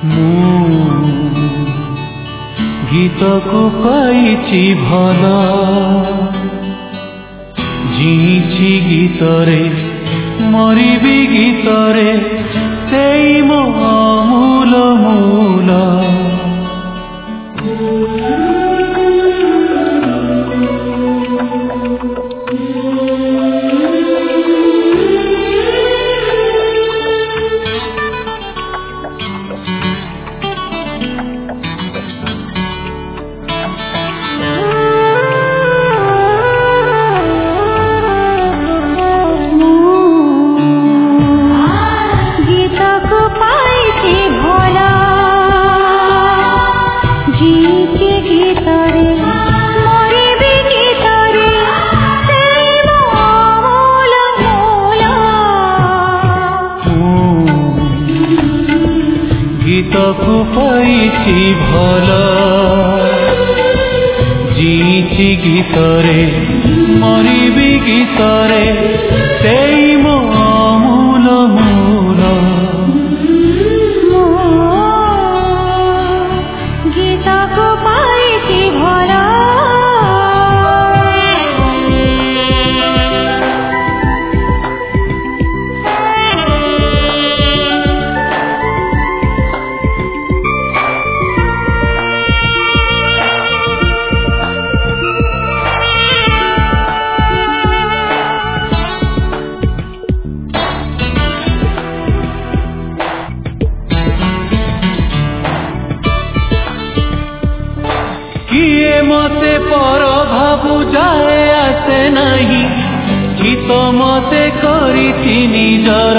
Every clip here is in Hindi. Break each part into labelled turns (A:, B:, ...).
A: गीत को पाइछि भला जीछि गीतरे मरिबी गीतरे सेई मो अमूल मूल गीत को पाइछि भला जीछि गीतरे मरिबी गीतरे सेई मो अमूल मूल
B: गीत को पाइछि भला
A: किए मते पर भाबु जाए आसे नहीं गीत मते करिछि निजर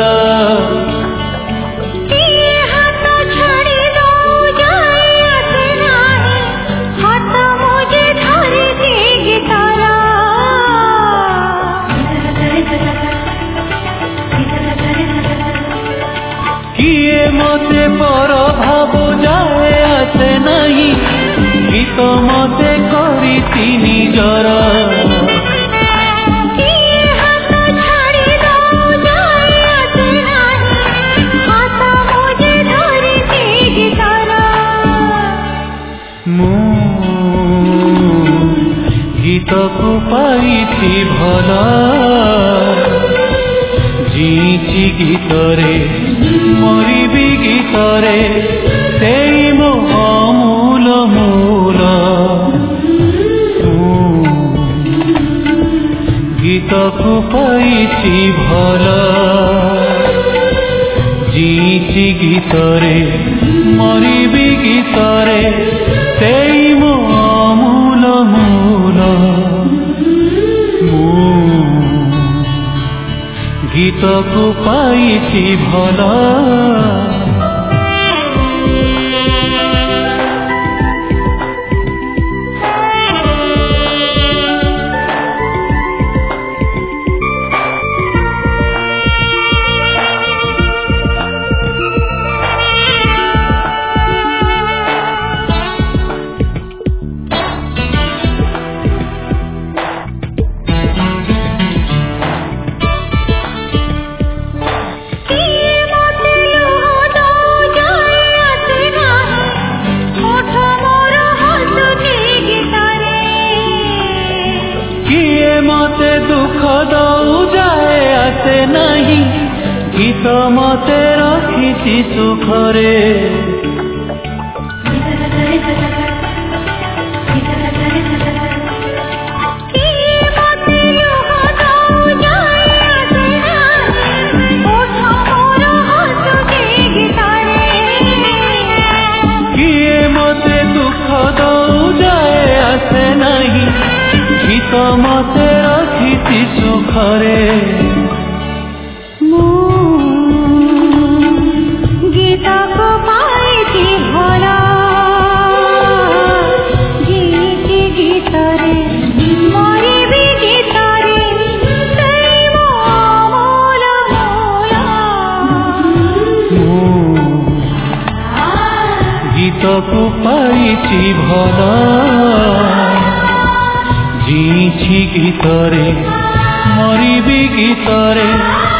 B: हाथ छाड़ी दो जाए आसे नहीं हाथ मुझे धरिछि गीतरा
A: किए मते पर भाबु जाए आसे नहीं गीत मते करिछि निजर
B: हाथ छाड़ी दो जाए आसे नहीं हाथ मुझे धरिछि गीतरा
A: गीत को पाइछि भला जीछि गीतरे मरिबी गीतरे सेई मो अमूल मूल गीत को पाइछि भला जीछि गीतरे मरिबी गीतरे सेई मो अमूल मूल गीत को पाइछि भला मते दुख दौ जाए आसे नहीं गीत मते रखिछि सुखरे किए मते दुख दौ जाए आसे नहीं गीत मते रखिछि सुखरे
B: गीत को पाइछि भला जीछि गीतरे मरिबी गीतरे सेई मो अमूल मूल
A: गीत को पाइछि भला जीछि गीतरे मरिबी गीतरे